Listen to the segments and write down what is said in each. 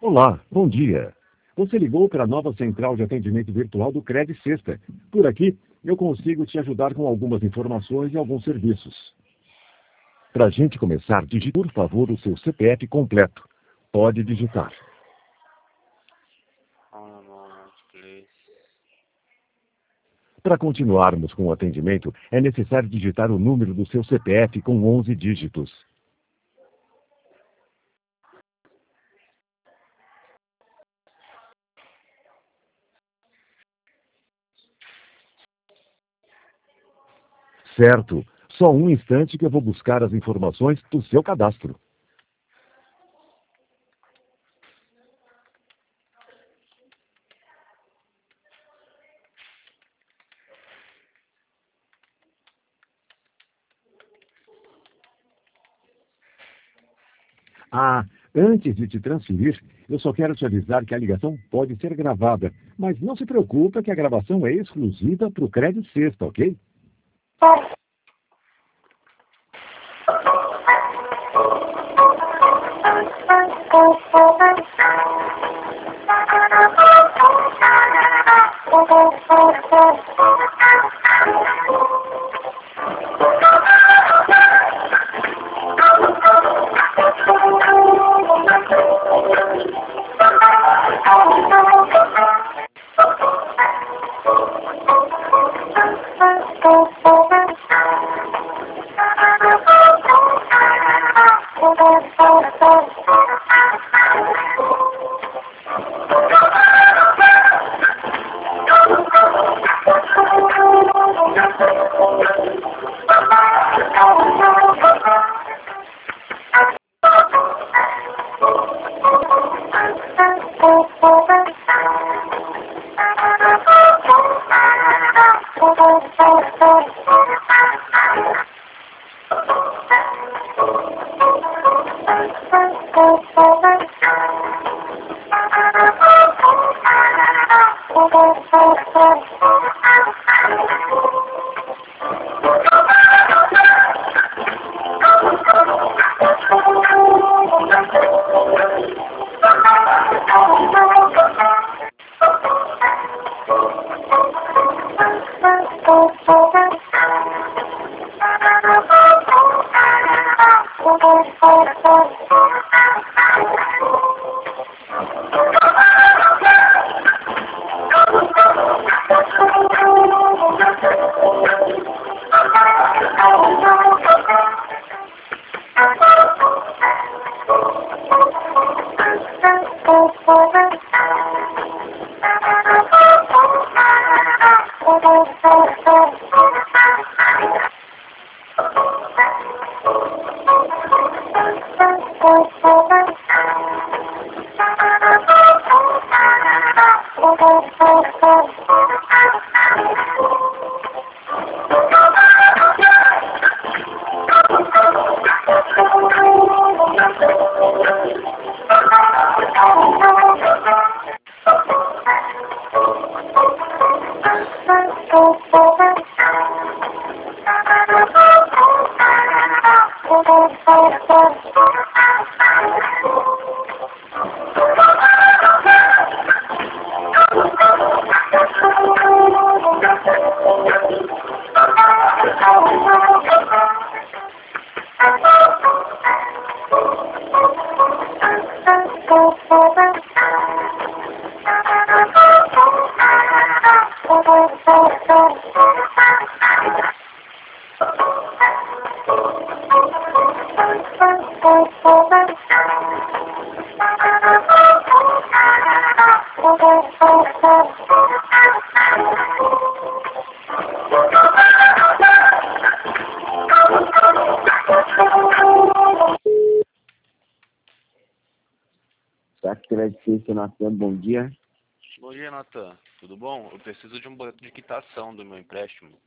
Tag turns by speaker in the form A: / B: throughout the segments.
A: Olá, bom dia. Você ligou para a nova central de atendimento virtual do Cred Sexta. Por aqui, eu consigo te ajudar com algumas informações e alguns serviços. Para a gente começar, digite, por favor, o seu CPF completo. Pode digitar. Para continuarmos com o atendimento, é necessário digitar o número do seu CPF com 11 dígitos. Certo. Só um instante que eu vou buscar as informações do seu cadastro. Antes de te transferir, eu só quero te avisar que a ligação pode ser gravada, mas não se preocupe que a gravação é exclusiva para o Cred Sexta, ok?
B: Natan, bom dia.
C: Bom dia, Natan. Tudo bom? Eu preciso de um boleto de quitação do meu empréstimo.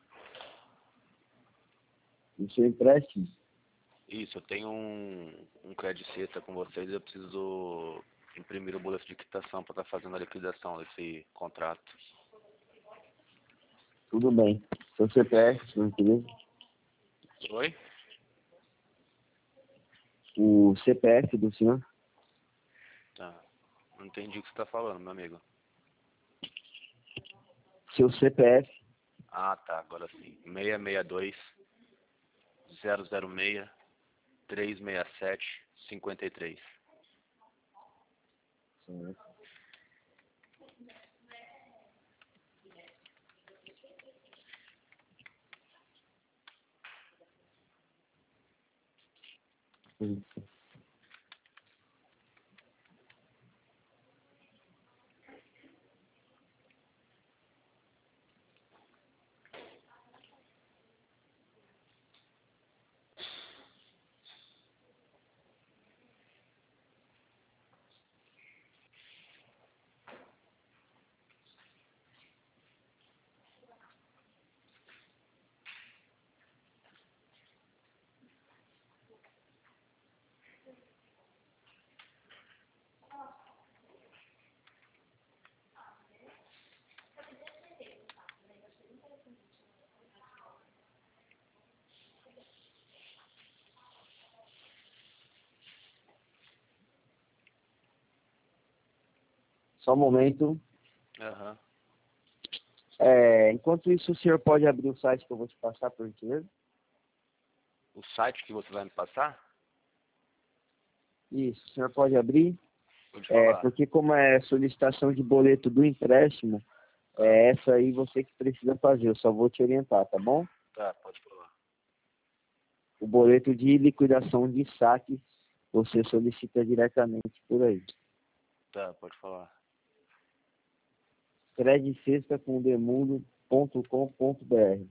B: O seu empréstimo?
C: Isso, eu tenho um Cred Sexta com vocês e eu preciso imprimir o boleto de quitação para estar fazendo a liquidação desse contrato.
B: Tudo bem. Seu CPF, por gentileza?
C: Oi?
B: O CPF do senhor?
C: Tá. Não entendi o que você tá falando, meu amigo.
B: Seu CPF.
C: Ah, tá, agora sim. 662 006 367 53.
B: Sim. Isso. Só um momento.
C: Aham.
B: Enquanto isso, o senhor pode abrir o site que eu vou te passar, por gentileza?
C: O site que você vai me passar?
B: Isso, o senhor pode abrir.
C: Pode falar.
B: Porque como é solicitação de boleto do empréstimo, essa aí você que precisa fazer. Eu só vou te orientar, tá bom?
C: Tá, pode falar.
B: O boleto de liquidação de saque, você solicita diretamente por aí.
C: Tá, pode falar.
B: credcesta.demundo.com.br.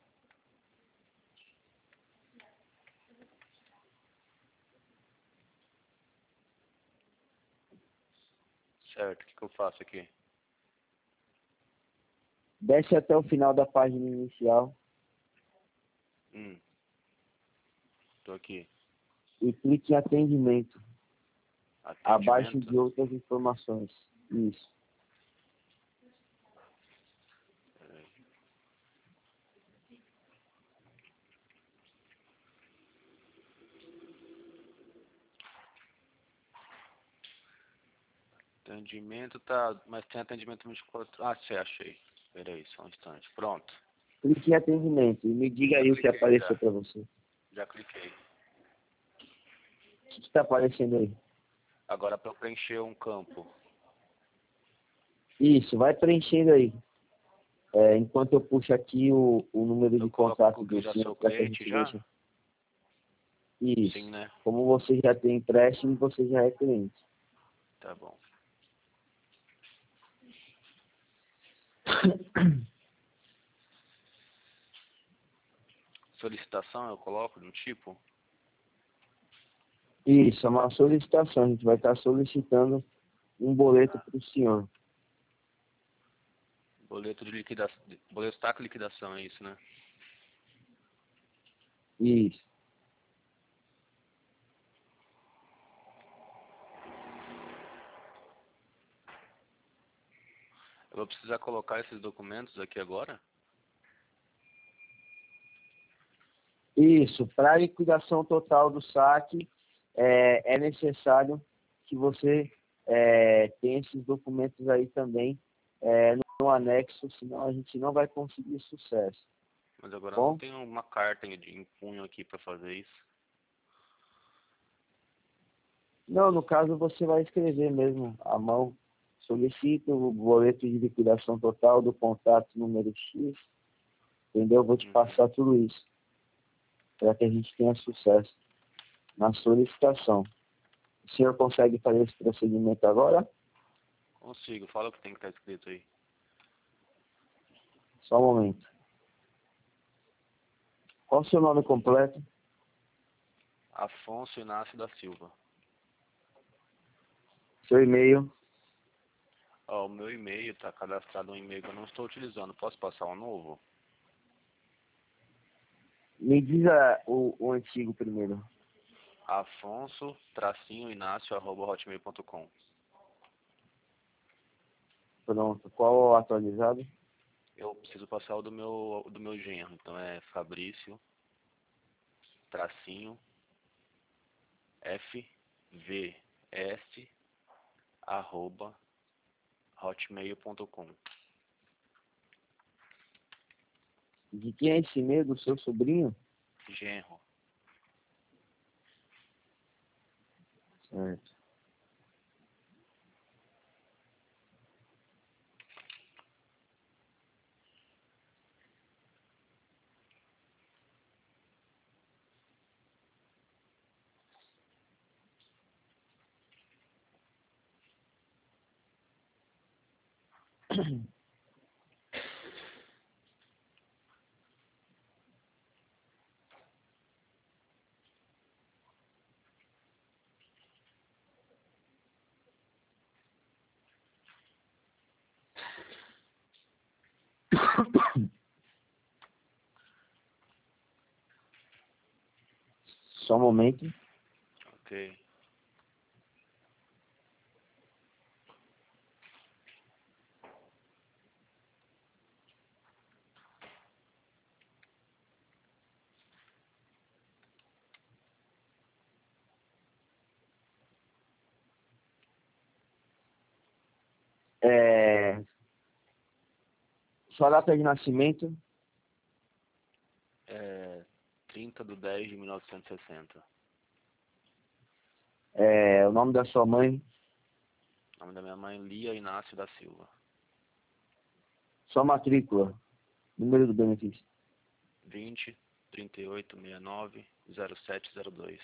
C: Certo, o que eu faço aqui?
B: Desce até o final da página inicial
C: Tô aqui.
B: e clique em atendimento, abaixo
C: Atendimento.
B: de outras informações. Isso.
C: Peraí. Atendimento tá, mas tem atendimento 24. Ah, sim, achei. Peraí, só um instante. Pronto.
B: Clique em atendimento e me diga
C: Já
B: aí o que
C: cliquei,
B: apareceu
C: já.
B: para você. O
C: Já cliquei.
B: que está aparecendo aí?
C: Agora para eu preencher um campo.
B: Isso, vai preenchendo aí. Enquanto eu puxo aqui o número
C: Eu
B: de
C: coloco
B: contato
C: que eu
B: do
C: já
B: senhor
C: sou
B: para que a
C: cliente
B: gente
C: já?
B: veja. Isso.
C: Sim, né?
B: Como você já tem empréstimo, você já é cliente.
C: Tá bom. Solicitação eu coloco no tipo?
B: Isso, é uma solicitação. A gente vai estar solicitando um boleto para o senhor.
C: Boleto de liquidação. Boleto taxa liquidação, é isso, né?
B: Isso.
C: Eu vou precisar colocar esses documentos aqui agora?
B: Isso. Para a liquidação total do saque, é necessário que você tenha esses documentos aí também no anexo, senão a gente não vai conseguir sucesso.
C: Mas agora eu não
B: Bom?
C: tenho uma carta em punho aqui para fazer isso.
B: Não, no caso você vai escrever mesmo à mão. Solicito o boleto de liquidação total do contrato número X. Entendeu? Eu vou te passar tudo isso para que a gente tenha sucesso na solicitação. O senhor consegue fazer esse procedimento agora?
C: Consigo. Fala o que tem que estar escrito aí.
B: Só um momento. Qual o seu nome completo?
C: Afonso Inácio da Silva.
B: Seu e-mail?
C: Ó, o meu e-mail está cadastrado um e-mail que eu não estou utilizando. Posso passar um novo?
B: Me diz o antigo primeiro.
C: Afonso-Inácio@hotmail.com.
B: Pronto. Qual o atualizado?
C: Eu preciso passar o do meu genro. Então é Fabrício tracinho FVS @hotmail.com.
B: De quem é esse e-mail? Do seu sobrinho?
C: Genro.
B: Certo. Só um momento.
C: Ok.
B: Sua data de nascimento?
C: 30/10/1960.
B: O nome da sua mãe?
C: Nome da minha mãe, Lia Inácio da Silva.
B: Sua matrícula? Número do benefício?
C: 20/38/69/0702.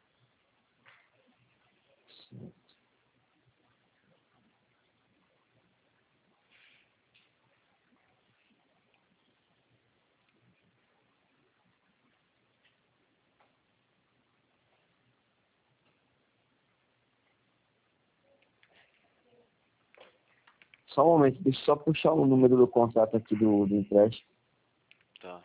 B: Só um momento, deixa eu só puxar o número do contrato aqui do empréstimo.
C: Tá.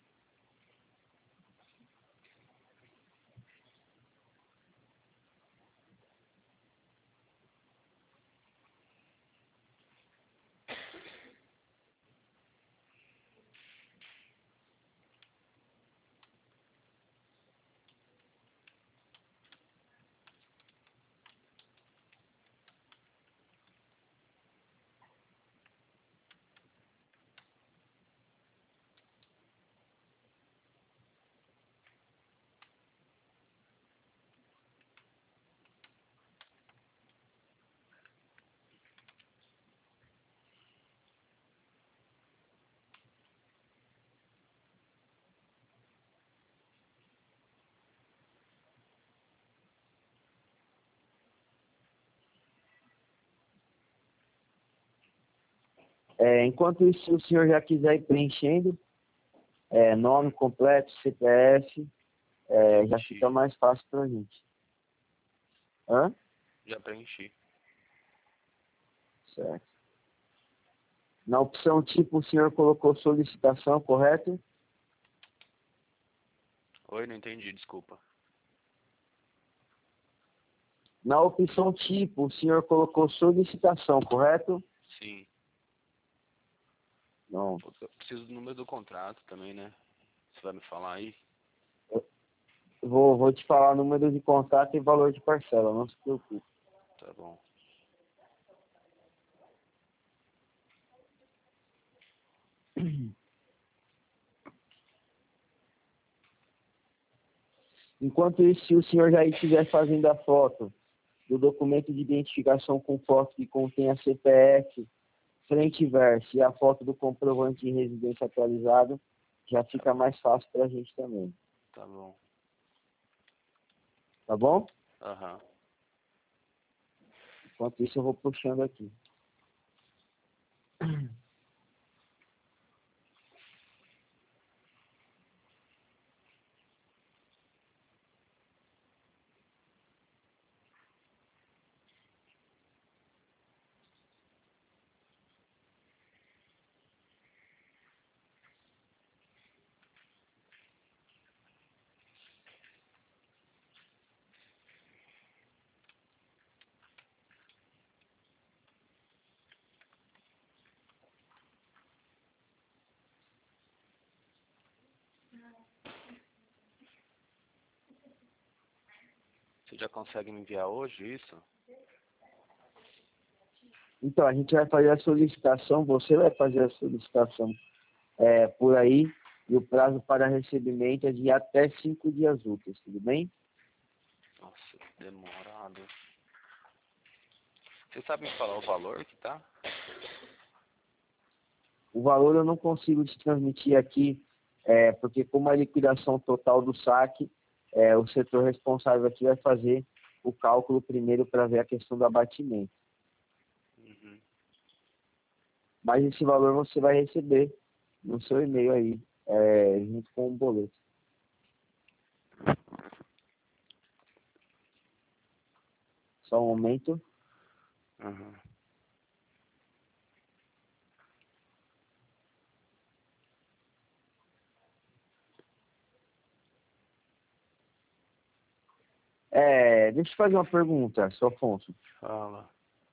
B: Enquanto isso, se o senhor já quiser ir preenchendo, nome completo, CPF, já fica mais fácil para a gente. Hã?
C: Já preenchi.
B: Certo. Na opção tipo, o senhor colocou solicitação, correto?
C: Oi, não entendi, desculpa.
B: Na opção tipo, o senhor colocou solicitação, correto?
C: Sim.
B: Não.
C: Eu preciso do número do contrato também, né? Você vai me falar aí?
B: Vou te falar número de contato e valor de parcela, não se preocupe.
C: Tá bom.
B: Enquanto isso, se o senhor já estiver fazendo a foto do documento de identificação com foto que contém a CPF, frente e verso, e a foto do comprovante de residência atualizado, já fica mais fácil para a gente também.
C: Tá bom.
B: Tá bom?
C: Aham.
B: Enquanto isso, eu vou puxando aqui.
C: Você já consegue me enviar hoje isso?
B: Então, a gente vai fazer a solicitação, você vai fazer a solicitação por aí, e o prazo para recebimento é de até 5 dias úteis, tudo bem?
C: Nossa, demorado. Você sabe me falar o valor que tá?
B: O valor eu não consigo te transmitir aqui, porque como a liquidação total do saque, o setor responsável aqui vai fazer o cálculo primeiro para ver a questão do abatimento.
C: Uhum.
B: Mas esse valor você vai receber no seu e-mail aí, junto com o boleto. Só um momento.
C: Uhum.
B: Deixa eu fazer uma pergunta, seu Afonso.
C: Fala.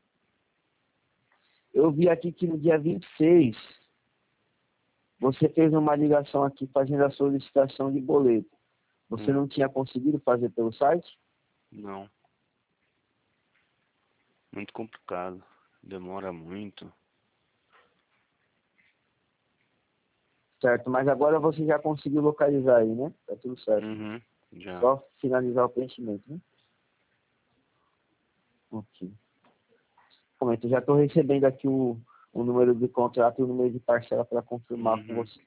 B: Eu vi aqui que no dia 26 você fez uma ligação aqui fazendo a solicitação de boleto. Você não tinha conseguido fazer pelo site?
C: Não. Muito complicado. Demora muito.
B: Certo, mas agora você já conseguiu localizar aí, né? Tá tudo certo.
C: Uhum. Já.
B: Só finalizar o preenchimento, né? Ok. Momento, eu já estou recebendo aqui o número de contrato e o número de parcela para confirmar com você.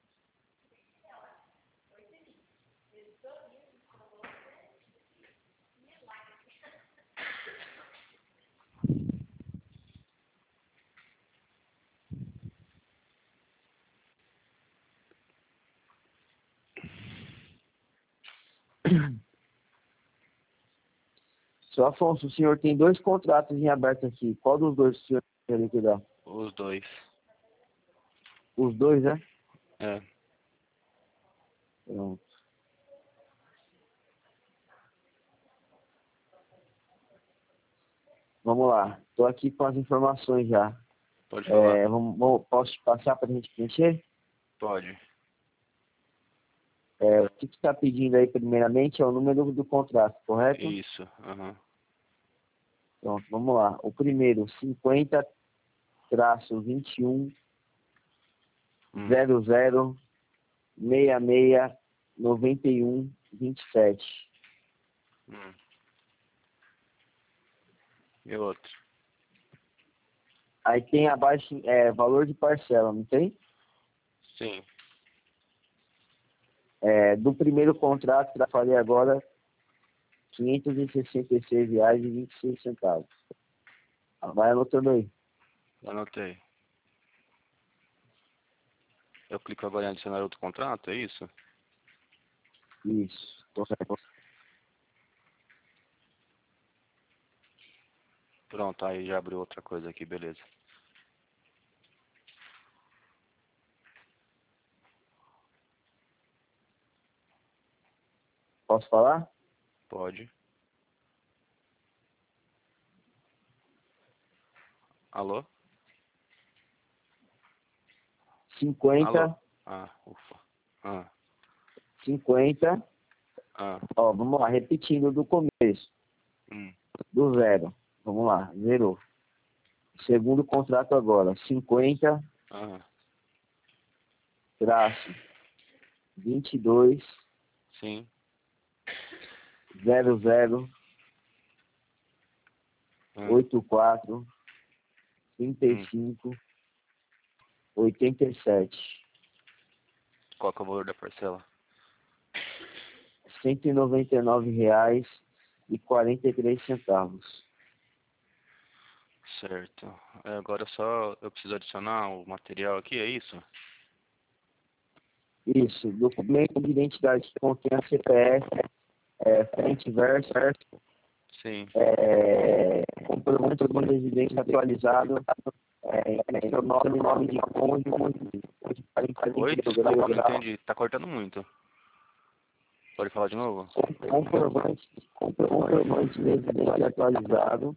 B: Seu Afonso, o senhor tem 2 contratos em aberto aqui. Qual dos dois o senhor quer liquidar?
C: Os dois.
B: Os dois, né?
C: É.
B: Pronto. Vamos lá. Estou aqui com as informações já.
C: Pode falar.
B: Posso te passar para a gente preencher?
C: Pode.
B: O que está pedindo aí, primeiramente, é o número do contrato, correto?
C: Isso. Uhum.
B: Pronto, vamos lá. O primeiro, 50-21 00 66 91 27.
C: E outro?
B: Aí tem abaixo valor de parcela, não tem?
C: Sim.
B: Do primeiro contrato que eu falei agora, R$ 566,26. Vai anotando aí.
C: Anotei. Eu clico agora em adicionar outro contrato, é isso?
B: Isso.
C: Pronto, aí já abriu outra coisa aqui, beleza.
B: Posso falar?
C: Pode. Alô?
B: 50,
C: Alô? Ah, ufa.
B: 50.
C: Ah.
B: Ó, vamos lá, repetindo do começo. Do zero. Vamos lá, zerou. Segundo contrato agora, 50 traço 22
C: Sim.
B: 00 84 35 87.
C: Qual que é o valor da parcela?
B: R$ 199,43.
C: Certo. Agora só eu preciso adicionar o material aqui, é isso?
B: Isso, documento de identidade que contém a CPF, frente e verso,
C: Sim.
B: comprovante de residência atualizado, seu nome de cônjuge,
C: Oi? Desculpa, não entendi. Tá cortando muito. Pode falar de novo?
B: comprovante de residência atualizado.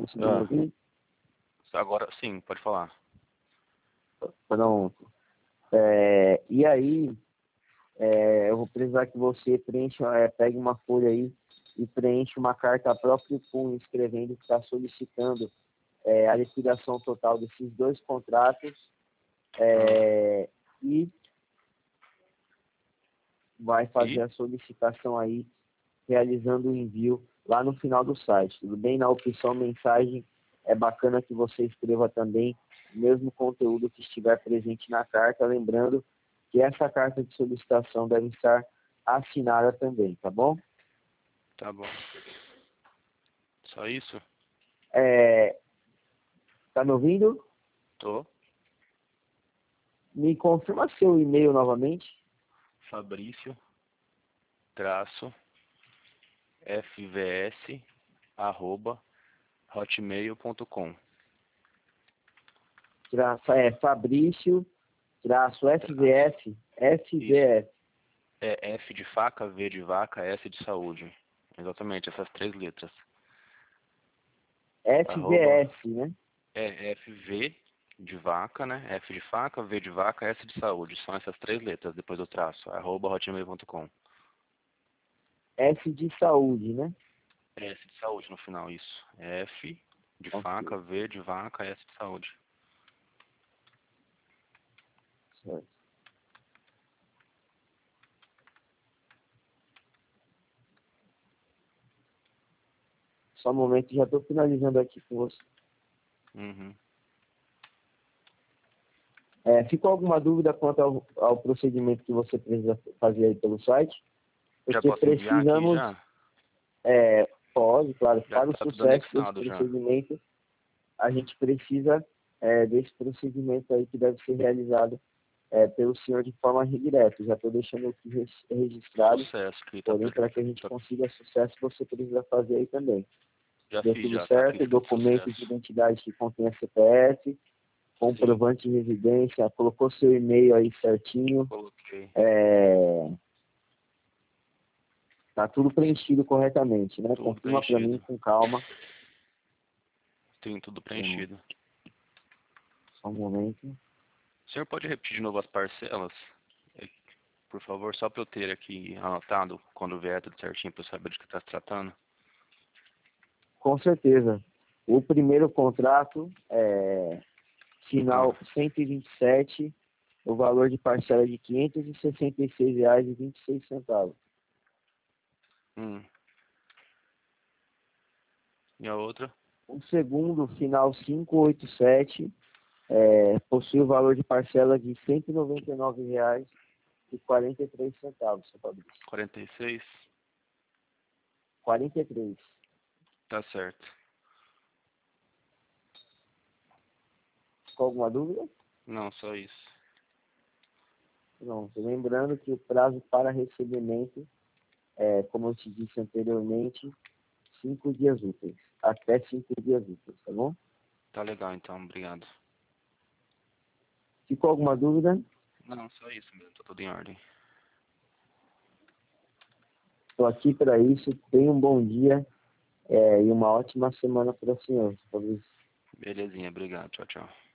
C: Agora sim, pode falar.
B: Pronto. E aí, eu vou precisar que você preencha, pegue uma folha aí e preencha uma carta própria com escrevendo que está solicitando a liquidação total desses 2 contratos e vai fazer a solicitação aí, realizando o envio lá no final do site. Tudo bem? Na opção mensagem, é bacana que você escreva também o mesmo conteúdo que estiver presente na carta, lembrando que essa carta de solicitação deve estar assinada também, tá bom?
C: Tá bom. Só isso?
B: Tá me ouvindo?
C: Tô.
B: Me confirma seu e-mail novamente.
C: Fabrício-fvs@hotmail.com.
B: Fabrício-FVS, FVS.
C: É F de faca, V de vaca, S de saúde. Exatamente, essas 3 letras.
B: FVS, né?
C: É FV de vaca, né? F de faca, V de vaca, S de saúde. São essas 3 letras depois do traço. @hotmail.com.
B: S de saúde, né?
C: S de saúde no final, isso. F de
B: Ok.
C: faca, V de vaca, S de saúde.
B: Certo. Só um momento, já estou finalizando aqui com você.
C: Uhum.
B: Ficou alguma dúvida quanto ao procedimento que você precisa fazer aí pelo site?
C: Já
B: Porque
C: posso enviar aqui
B: precisamos,
C: já?
B: pode, claro,
C: Já
B: para o
C: tá tudo
B: sucesso desse
C: anexado já.
B: procedimento, a gente precisa desse procedimento aí que deve ser realizado pelo senhor de forma direta. Já estou deixando aqui registrado,
C: Sucesso que tá
B: porém, para que a gente consiga sucesso, você precisa fazer aí também.
C: Já
B: Deu
C: fiz,
B: tudo
C: já tá aqui
B: certo,
C: escrito
B: documento de
C: sucesso.
B: identidade que contém CPF, comprovante de residência, colocou seu e-mail aí certinho,
C: Coloquei.
B: tá tudo preenchido corretamente, né?
C: Tudo
B: Confirma para mim
C: preenchido.
B: com calma.
C: Tem tudo preenchido.
B: Só um momento.
C: O senhor pode repetir de novo as parcelas? Por favor, só para eu ter aqui anotado quando vier tudo certinho para eu saber de que está se tratando.
B: Com certeza. O primeiro contrato final 127, o valor de parcela de R$ 566,26.
C: E a outra?
B: O segundo, final 587, possui o valor de parcela de R$ 199,43, seu Fabrício.
C: 46?
B: 43.
C: Tá certo.
B: Com alguma dúvida?
C: Não, só isso.
B: Pronto. Lembrando que o prazo para recebimento como eu te disse anteriormente, 5 dias úteis. Até 5 dias úteis, tá bom?
C: Tá legal então, obrigado.
B: Ficou alguma dúvida?
C: Não, só isso mesmo, tá tudo em ordem.
B: Estou aqui para isso. Tenha um bom dia e uma ótima semana para o senhor.
C: Belezinha, obrigado. Tchau, tchau.